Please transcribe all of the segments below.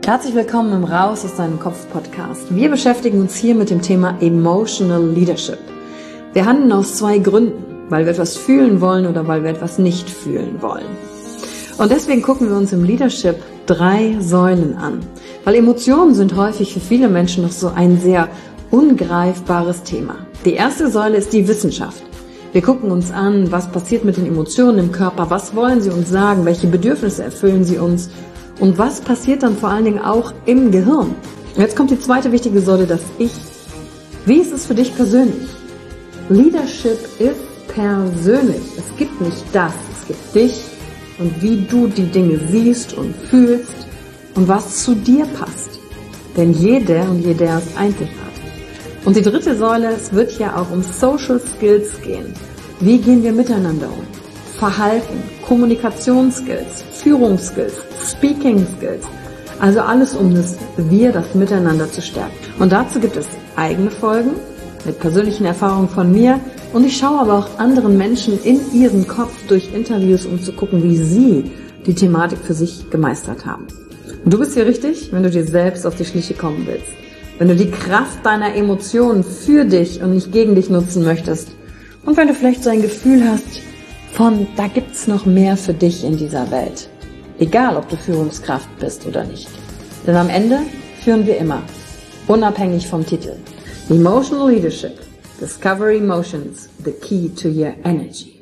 Herzlich willkommen im Raus aus deinem Kopf Podcast. Wir beschäftigen uns hier mit dem Thema Emotional Leadership. Wir handeln aus zwei Gründen, weil wir etwas fühlen wollen oder weil wir etwas nicht fühlen wollen. Und deswegen gucken wir uns im Leadership 3 Säulen an, weil Emotionen sind häufig für viele Menschen noch so ein sehr ungreifbares Thema. Die erste Säule ist die Wissenschaft. Wir gucken uns an, was passiert mit den Emotionen im Körper, was wollen sie uns sagen, welche Bedürfnisse erfüllen sie uns und was passiert dann vor allen Dingen auch im Gehirn. Und jetzt kommt die zweite wichtige Säule, das Ich. Wie ist es für dich persönlich? Leadership ist persönlich. Es gibt nicht das, es gibt dich und wie du die Dinge siehst und fühlst und was zu dir passt. Denn jeder und jeder ist einzigartig. Und die dritte Säule, es wird ja auch um Social Skills gehen. Wie gehen wir miteinander um? Verhalten, Kommunikationsskills, Führungsskills, Speaking Skills. Also alles um das Miteinander zu stärken. Und dazu gibt es eigene Folgen mit persönlichen Erfahrungen von mir. Und ich schaue aber auch anderen Menschen in ihren Kopf durch Interviews, um zu gucken, wie sie die Thematik für sich gemeistert haben. Und du bist hier richtig, wenn du dir selbst auf die Schliche kommen willst. Wenn du die Kraft deiner Emotionen für dich und nicht gegen dich nutzen möchtest. Und wenn du vielleicht so ein Gefühl hast von, da gibt's noch mehr für dich in dieser Welt. Egal, ob du Führungskraft bist oder nicht. Denn am Ende führen wir immer, unabhängig vom Titel. Emotional Leadership. Discover Emotions, the key to your energy.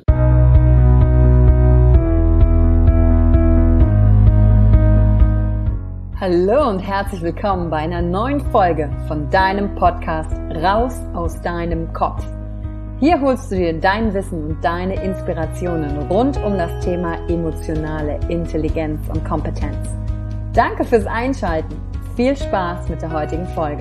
Hallo und herzlich willkommen bei einer neuen Folge von deinem Podcast Raus aus deinem Kopf. Hier holst du dir dein Wissen und deine Inspirationen rund um das Thema emotionale Intelligenz und Kompetenz. Danke fürs Einschalten. Viel Spaß mit der heutigen Folge.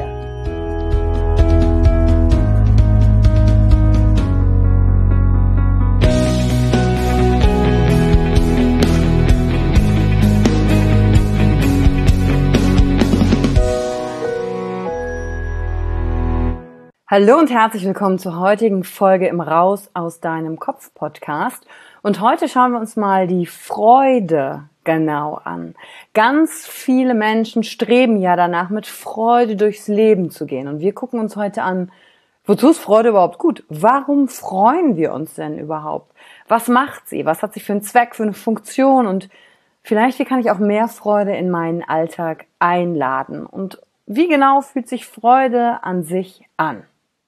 Hallo und herzlich willkommen zur heutigen Folge im Raus aus deinem Kopf Podcast. Und heute schauen wir uns mal die Freude genau an. Ganz viele Menschen streben ja danach, mit Freude durchs Leben zu gehen. Und wir gucken uns heute an, wozu ist Freude überhaupt gut? Warum freuen wir uns denn überhaupt? Was macht sie? Was hat sie für einen Zweck, für eine Funktion? Und vielleicht, wie kann ich auch mehr Freude in meinen Alltag einladen? Und wie genau fühlt sich Freude an sich an?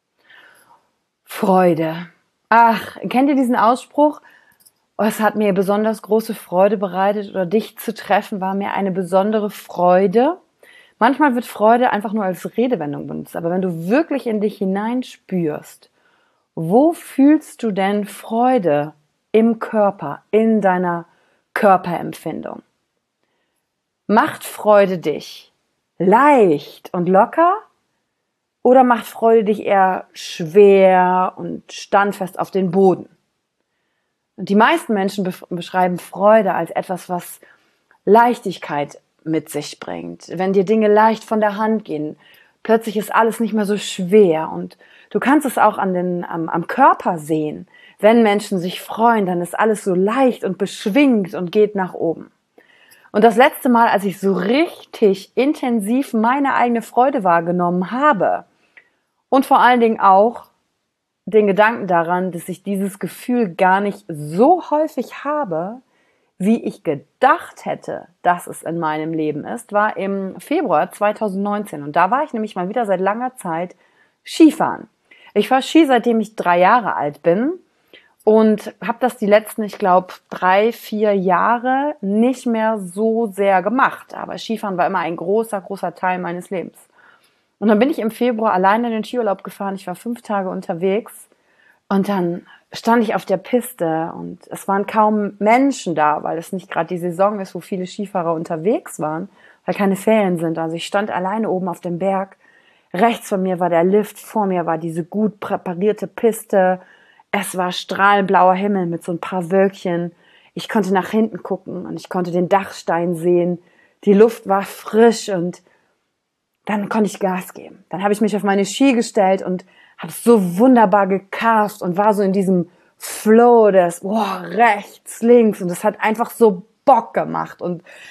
Freude. Ach, kennt ihr diesen Ausspruch? Oh, es hat mir besonders große Freude bereitet oder dich zu treffen war mir eine besondere Freude. Manchmal wird Freude einfach nur als Redewendung benutzt, aber wenn du wirklich in dich hineinspürst, wo fühlst du denn Freude im Körper, in deiner Körperempfindung? Macht Freude dich leicht und locker? Oder macht Freude dich eher schwer und standfest auf den Boden? Und die meisten Menschen beschreiben Freude als etwas, was Leichtigkeit mit sich bringt. Wenn dir Dinge leicht von der Hand gehen, plötzlich ist alles nicht mehr so schwer. Und du kannst es auch am Körper sehen. Wenn Menschen sich freuen, dann ist alles so leicht und beschwingt und geht nach oben. Und das letzte Mal, als ich so richtig intensiv meine eigene Freude wahrgenommen habe und vor allen Dingen auch den Gedanken daran, dass ich dieses Gefühl gar nicht so häufig habe, wie ich gedacht hätte, dass es in meinem Leben ist, war im Februar 2019. Und da war ich nämlich mal wieder seit langer Zeit Skifahren. Ich fahre Ski, seitdem ich 3 Jahre alt bin. Und habe das die letzten, ich glaube, 3, 4 Jahre nicht mehr so sehr gemacht. Aber Skifahren war immer ein großer, großer Teil meines Lebens. Und dann bin ich im Februar alleine in den Skiurlaub gefahren. Ich war 5 Tage unterwegs. Und dann stand ich auf der Piste und es waren kaum Menschen da, weil es nicht gerade die Saison ist, wo viele Skifahrer unterwegs waren, weil keine Ferien sind. Also ich stand alleine oben auf dem Berg. Rechts von mir war der Lift, vor mir war diese gut präparierte Piste. Es war strahlblauer Himmel mit so ein paar Wölkchen. Ich konnte nach hinten gucken und ich konnte den Dachstein sehen. Die Luft war frisch und dann konnte ich Gas geben. Dann habe ich mich auf meine Ski gestellt und habe so wunderbar gekarft und war so in diesem Flow des rechts, links und es hat einfach so Bock gemacht und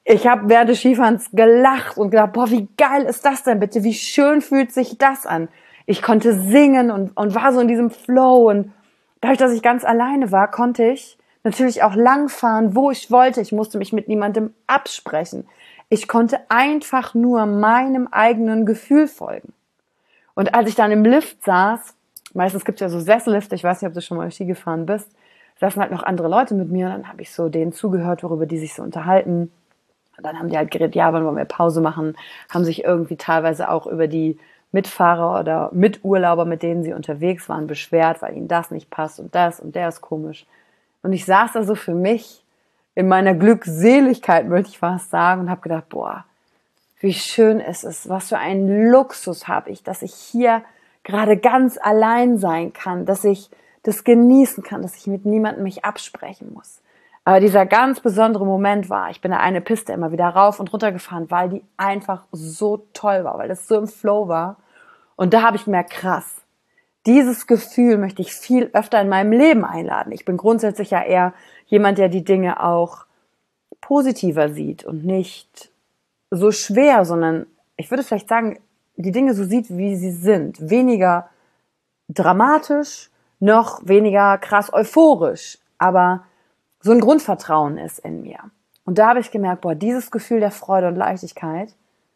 Ich habe während des Skifahrens gelacht und gedacht, boah, wie geil ist das denn bitte? Wie schön fühlt sich das an? Ich konnte singen und war so in diesem Flow. Und dadurch, dass ich ganz alleine war, konnte ich natürlich auch langfahren, wo ich wollte. Ich musste mich mit niemandem absprechen. Ich konnte einfach nur meinem eigenen Gefühl folgen. Und als ich dann im Lift saß, meistens gibt es ja so Sessellifte, ich weiß nicht, ob du schon mal Ski gefahren bist, saßen halt noch andere Leute mit mir. Dann habe ich so denen zugehört, worüber die sich so unterhalten. Und dann haben die halt geredet, ja, wann wollen wir Pause machen, haben sich irgendwie teilweise auch über die Mitfahrer oder Miturlauber, mit denen sie unterwegs waren, beschwert, weil ihnen das nicht passt und das und der ist komisch. Und ich saß da so für mich in meiner Glückseligkeit, möchte ich fast sagen, und habe gedacht, boah, wie schön ist es, was für einen Luxus habe ich, dass ich hier gerade ganz allein sein kann, dass ich das genießen kann, dass ich mit niemandem mich absprechen muss. Aber dieser ganz besondere Moment war, ich bin da eine Piste immer wieder rauf und runter gefahren, weil die einfach so toll war, weil das so im Flow war. Und da habe ich gemerkt, krass, dieses Gefühl möchte ich viel öfter in meinem Leben einladen. Ich bin grundsätzlich ja eher jemand, der die Dinge auch positiver sieht und nicht so schwer, sondern ich würde vielleicht sagen, die Dinge so sieht, wie sie sind. Weniger dramatisch, noch weniger krass euphorisch, aber so ein Grundvertrauen ist in mir. Und da habe ich gemerkt, boah, dieses Gefühl der Freude und Leichtigkeit,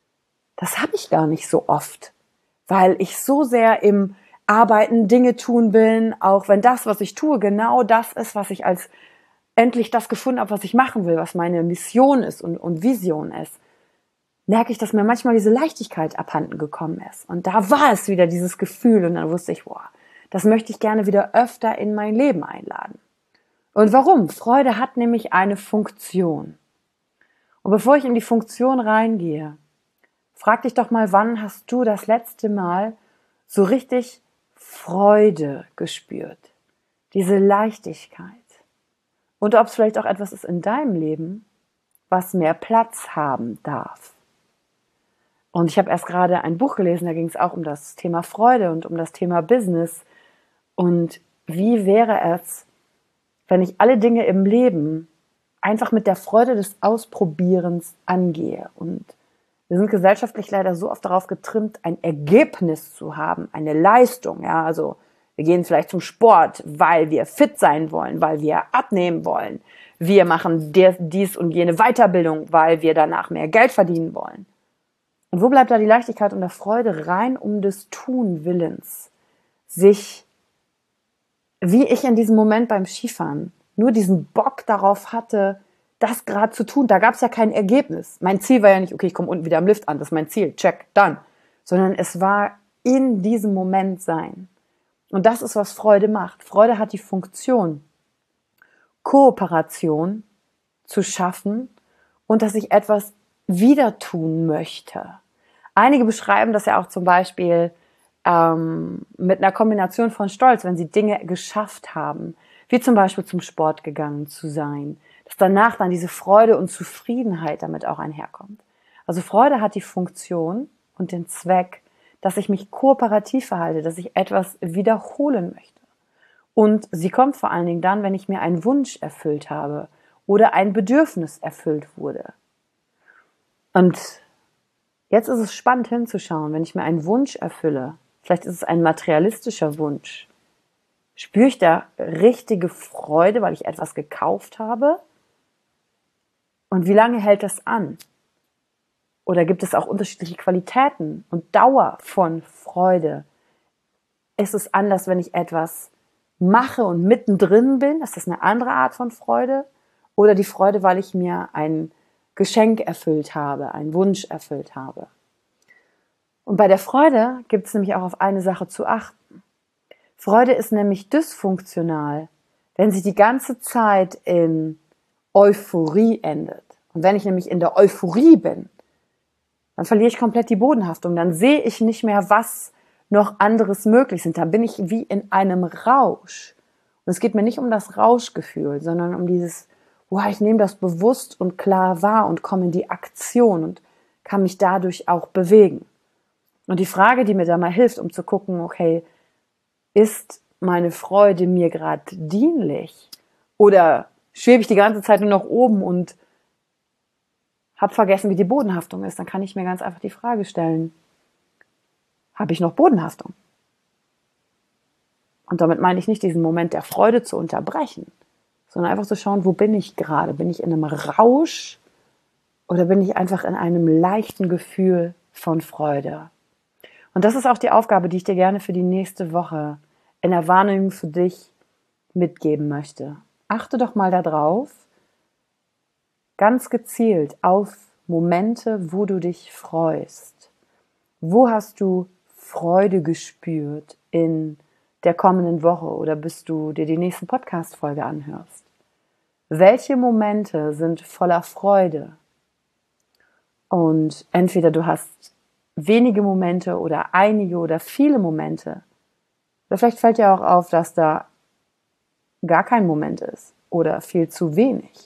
das habe ich gar nicht so oft, weil ich so sehr im Arbeiten, Dinge tun bin, auch wenn das, was ich tue, genau das ist, was ich als endlich das gefunden habe, was ich machen will, was meine Mission ist und Vision ist, merke ich, dass mir manchmal diese Leichtigkeit abhanden gekommen ist. Und da war es wieder dieses Gefühl und dann wusste ich, boah, das möchte ich gerne wieder öfter in mein Leben einladen. Und warum? Freude hat nämlich eine Funktion. Und bevor ich in die Funktion reingehe, frag dich doch mal, wann hast du das letzte Mal so richtig Freude gespürt? Diese Leichtigkeit. Und ob es vielleicht auch etwas ist in deinem Leben, was mehr Platz haben darf. Und ich habe erst gerade ein Buch gelesen, da ging es auch um das Thema Freude und um das Thema Business. Und wie wäre es, wenn ich alle Dinge im Leben einfach mit der Freude des Ausprobierens angehe. Und wir sind gesellschaftlich leider so oft darauf getrimmt, ein Ergebnis zu haben, eine Leistung. Ja, also wir gehen vielleicht zum Sport, weil wir fit sein wollen, weil wir abnehmen wollen. Wir machen dies und jene Weiterbildung, weil wir danach mehr Geld verdienen wollen. Und wo bleibt da die Leichtigkeit und der Freude rein um des Tun-Willens? Sich, wie ich in diesem Moment beim Skifahren, nur diesen Bock darauf hatte, das gerade zu tun. Da gab es ja kein Ergebnis. Mein Ziel war ja nicht, okay, ich komme unten wieder am Lift an, das ist mein Ziel, check, done. Sondern es war in diesem Moment sein. Und das ist, was Freude macht. Freude hat die Funktion, Kooperation zu schaffen und dass ich etwas wieder tun möchte. Einige beschreiben das ja auch zum Beispiel mit einer Kombination von Stolz, wenn sie Dinge geschafft haben, wie zum Beispiel zum Sport gegangen zu sein, dass danach dann diese Freude und Zufriedenheit damit auch einherkommt. Also Freude hat die Funktion und den Zweck, dass ich mich kooperativ verhalte, dass ich etwas wiederholen möchte. Und sie kommt vor allen Dingen dann, wenn ich mir einen Wunsch erfüllt habe oder ein Bedürfnis erfüllt wurde. Und jetzt ist es spannend hinzuschauen, wenn ich mir einen Wunsch erfülle, vielleicht ist es ein materialistischer Wunsch, spüre ich da richtige Freude, weil ich etwas gekauft habe? Und wie lange hält das an? Oder gibt es auch unterschiedliche Qualitäten und Dauer von Freude? Ist es anders, wenn ich etwas mache und mittendrin bin? Ist das eine andere Art von Freude? Oder die Freude, weil ich mir ein Geschenk erfüllt habe, einen Wunsch erfüllt habe? Und bei der Freude gibt es nämlich auch auf eine Sache zu achten. Freude ist nämlich dysfunktional, wenn sie die ganze Zeit in Euphorie endet. Und wenn ich nämlich in der Euphorie bin, dann verliere ich komplett die Bodenhaftung. Dann sehe ich nicht mehr, was noch anderes möglich sind. Dann bin ich wie in einem Rausch. Und es geht mir nicht um das Rauschgefühl, sondern um dieses, wow, ich nehme das bewusst und klar wahr und komme in die Aktion und kann mich dadurch auch bewegen. Und die Frage, die mir da mal hilft, um zu gucken, okay, ist meine Freude mir gerade dienlich? Oder schwebe ich die ganze Zeit nur nach oben und habe vergessen, wie die Bodenhaftung ist, dann kann ich mir ganz einfach die Frage stellen, habe ich noch Bodenhaftung? Und damit meine ich nicht diesen Moment der Freude zu unterbrechen, sondern einfach zu schauen, wo bin ich gerade? Bin ich in einem Rausch oder bin ich einfach in einem leichten Gefühl von Freude? Und das ist auch die Aufgabe, die ich dir gerne für die nächste Woche in der Wahrnehmung für dich mitgeben möchte. Achte doch mal darauf, ganz gezielt auf Momente, wo du dich freust. Wo hast du Freude gespürt in der kommenden Woche oder bis du dir die nächste Podcast-Folge anhörst? Welche Momente sind voller Freude? Und entweder du hast wenige Momente oder einige oder viele Momente. Oder vielleicht fällt dir auch auf, dass da gar kein Moment ist oder viel zu wenig.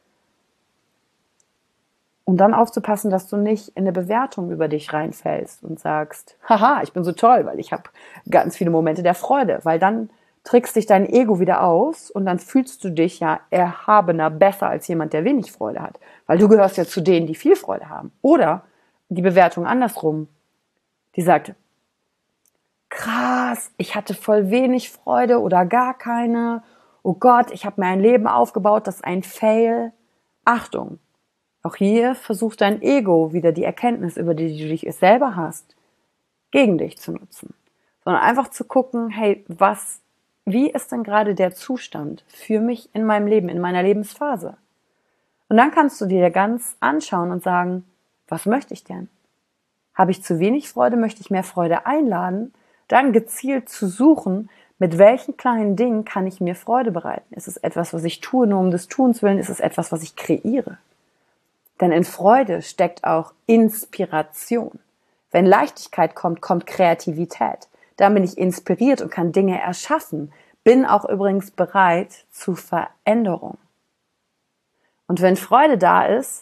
Und dann aufzupassen, dass du nicht in eine Bewertung über dich reinfällst und sagst, haha, ich bin so toll, weil ich habe ganz viele Momente der Freude. Weil dann trickst dich dein Ego wieder aus und dann fühlst du dich ja erhabener, besser als jemand, der wenig Freude hat. Weil du gehörst ja zu denen, die viel Freude haben. Oder die Bewertung andersrum, die sagt, krass, ich hatte voll wenig Freude oder gar keine. Oh Gott, ich habe mir ein Leben aufgebaut, das ist ein Fail. Achtung, auch hier versucht dein Ego wieder die Erkenntnis, über die du dich selber hast, gegen dich zu nutzen. Sondern einfach zu gucken, hey, wie ist denn gerade der Zustand für mich in meinem Leben, in meiner Lebensphase? Und dann kannst du dir ganz anschauen und sagen, was möchte ich denn? Habe ich zu wenig Freude? Möchte ich mehr Freude einladen? Dann gezielt zu suchen, mit welchen kleinen Dingen kann ich mir Freude bereiten? Ist es etwas, was ich tue, nur um des Tuns willen? Ist es etwas, was ich kreiere? Denn in Freude steckt auch Inspiration. Wenn Leichtigkeit kommt, kommt Kreativität. Dann bin ich inspiriert und kann Dinge erschaffen. Bin auch übrigens bereit zu Veränderung. Und wenn Freude da ist,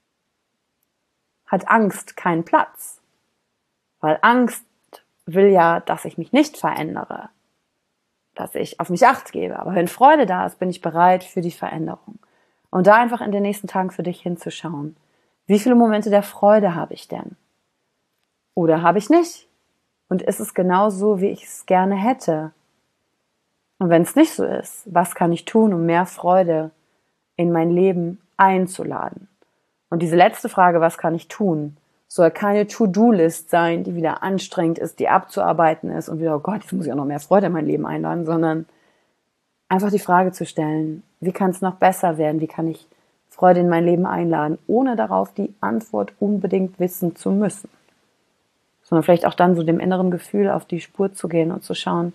hat Angst keinen Platz. Weil Angst will ja, dass ich mich nicht verändere, dass ich auf mich Acht gebe. Aber wenn Freude da ist, bin ich bereit für die Veränderung. Und da einfach in den nächsten Tagen für dich hinzuschauen. Wie viele Momente der Freude habe ich denn? Oder habe ich nicht? Und ist es genau so, wie ich es gerne hätte? Und wenn es nicht so ist, was kann ich tun, um mehr Freude in mein Leben einzuladen? Und diese letzte Frage, was kann ich tun, soll keine To-Do-List sein, die wieder anstrengend ist, die abzuarbeiten ist und wieder, oh Gott, jetzt muss ich auch noch mehr Freude in mein Leben einladen, sondern einfach die Frage zu stellen, wie kann es noch besser werden, wie kann ich Freude in mein Leben einladen, ohne darauf die Antwort unbedingt wissen zu müssen. Sondern vielleicht auch dann so dem inneren Gefühl auf die Spur zu gehen und zu schauen,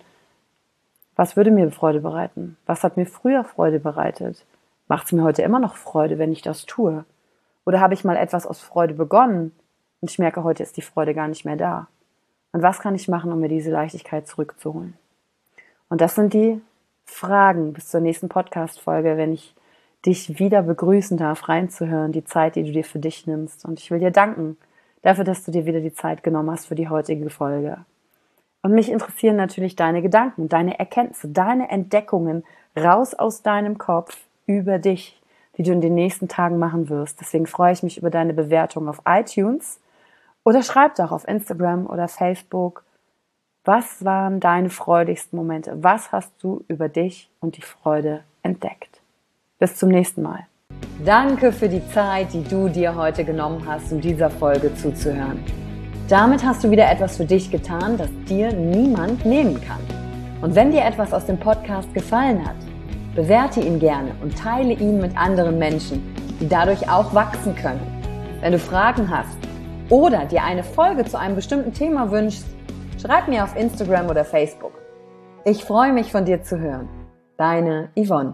was würde mir Freude bereiten? Was hat mir früher Freude bereitet? Macht es mir heute immer noch Freude, wenn ich das tue? Oder habe ich mal etwas aus Freude begonnen und ich merke, heute ist die Freude gar nicht mehr da? Und was kann ich machen, um mir diese Leichtigkeit zurückzuholen? Und das sind die Fragen bis zur nächsten Podcast-Folge, wenn ich dich wieder begrüßen darf, reinzuhören, die Zeit, die du dir für dich nimmst. Und ich will dir danken dafür, dass du dir wieder die Zeit genommen hast für die heutige Folge. Und mich interessieren natürlich deine Gedanken, deine Erkenntnisse, deine Entdeckungen raus aus deinem Kopf über dich, die du in den nächsten Tagen machen wirst. Deswegen freue ich mich über deine Bewertung auf iTunes oder schreib doch auf Instagram oder Facebook, was waren deine freudigsten Momente? Was hast du über dich und die Freude entdeckt? Bis zum nächsten Mal. Danke für die Zeit, die du dir heute genommen hast, um dieser Folge zuzuhören. Damit hast du wieder etwas für dich getan, das dir niemand nehmen kann. Und wenn dir etwas aus dem Podcast gefallen hat, bewerte ihn gerne und teile ihn mit anderen Menschen, die dadurch auch wachsen können. Wenn du Fragen hast oder dir eine Folge zu einem bestimmten Thema wünschst, schreib mir auf Instagram oder Facebook. Ich freue mich, von dir zu hören. Deine Yvonne.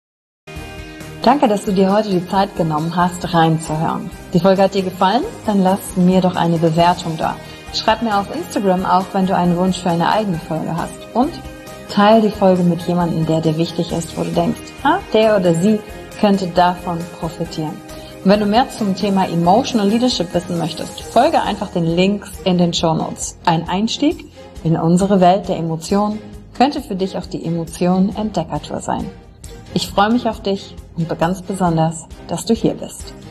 Danke, dass du dir heute die Zeit genommen hast, reinzuhören. Die Folge hat dir gefallen? Dann lass mir doch eine Bewertung da. Schreib mir auf Instagram auch, wenn du einen Wunsch für eine eigene Folge hast. Und teile die Folge mit jemandem, der dir wichtig ist, wo du denkst, der oder sie könnte davon profitieren. Und wenn du mehr zum Thema Emotional Leadership wissen möchtest, folge einfach den Links in den Shownotes. Ein Einstieg in unsere Welt der Emotionen könnte für dich auch die Emotionen Entdeckertour sein. Ich freue mich auf dich und ganz besonders, dass du hier bist.